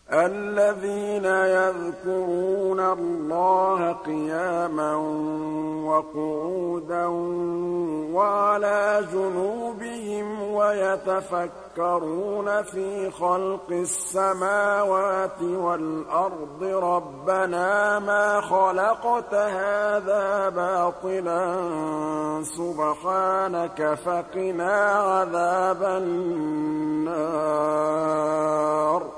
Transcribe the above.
الَّذِينَ يَذْكُرُونَ اللَّهَ قِيَامًا وَقُعُودًا وَعَلَىٰ جُنُوبِهِمْ وَيَتَفَكَّرُونَ فِي خَلْقِ السَّمَاوَاتِ وَالْأَرْضِ رَبَّنَا مَا خَلَقْتَ هَٰذَا بَاطِلًا سُبْحَانَكَ فَقِنَا عَذَابَ النَّارِ